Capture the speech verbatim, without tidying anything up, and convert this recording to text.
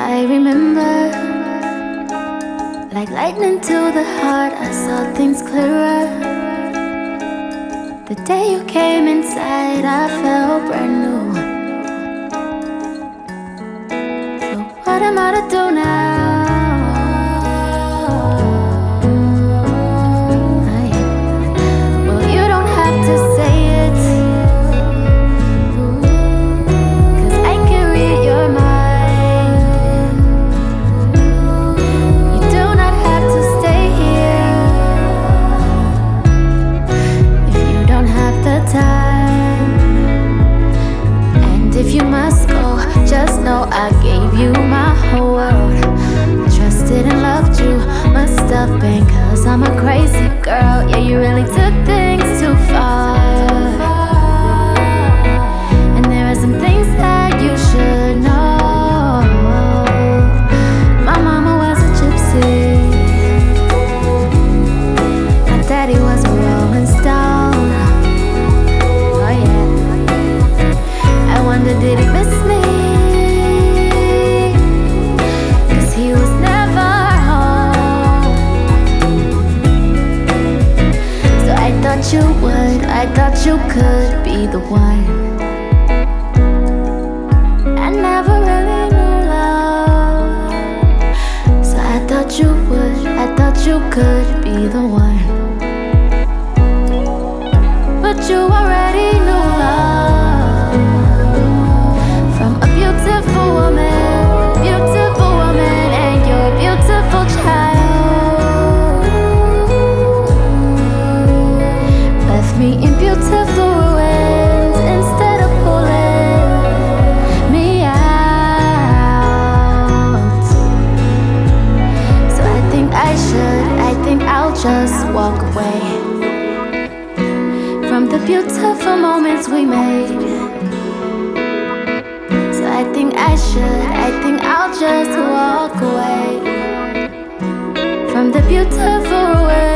I remember, like lightning to the heart, I saw things clearer. The day you came inside, I felt brand new. So what am I to do now? Well, you don't have to say it, 'cause I can read your mind. You do not have to stay here if you don't have the time. And if you must go, just know I gave you my whole world. Trusted and loved you, must have been 'cause I'm a crazy girl. Yeah, you really took things too far. And there are some things that you should know. My mama was a gypsy, my daddy was a rolling stone. Oh yeah, I wonder did he miss me? He was never home. So I thought you would, I thought you could be the one. I never really knew love. So I thought you would, I thought you could be the one. But you already knew love from a beautiful woman, beautiful woman, and your beautiful child. Left me in beautiful ruins instead of pulling me out. So I think I should, I think I'll just walk away from the beautiful moments we made. So I think I should, I think I'll just walk away from the beautiful ruins.